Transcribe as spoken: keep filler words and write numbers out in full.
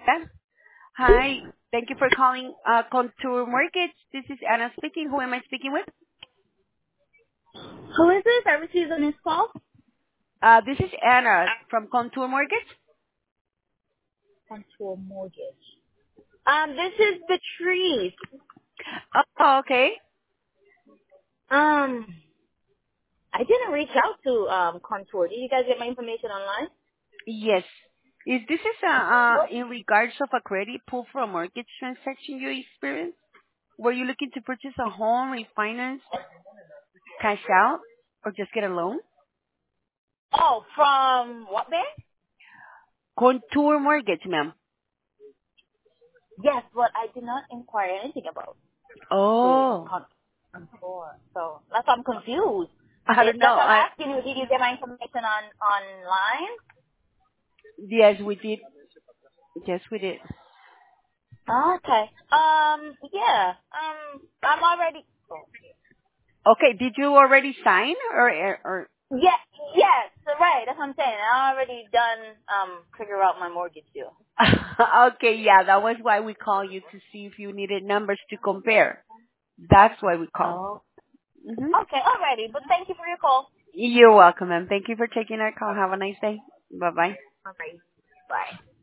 Yeah. Hi. Thank you for calling uh, Contour Mortgage. This is Anna speaking. Who am I speaking with? Who is this? I received a missed call. Uh, this is Anna from Contour Mortgage. Contour Mortgage. Um, this is the trees. Oh, okay. Um, I didn't reach out to um Contour. Did you guys get my information online? Yes. Is this is uh, uh, in regards of a credit pull for a mortgage transaction you experienced? Were you looking to purchase a home, refinance, cash out, or just get a loan? Oh, from what bank? Contour Mortgage, ma'am. Yes, but I did not inquire anything about the Oh. con- Contour. So that's why I'm confused. I It, don't know. that's why I, I'm asking you. Did you get my information on online? yes, we did. Yes, we did. Okay. Um. Yeah. Um. I'm already. Okay, did you already sign or or Yes, yes, right. That's what I'm saying. I already done um figure out my mortgage deal. okay, yeah, that was why we call you to see if you needed numbers to compare. That's why we call. Oh. Hmm. Okay, alrighty. But thank you for your call. You're welcome, and thank you for taking our call. Have a nice day. Bye bye. Okay. Bye.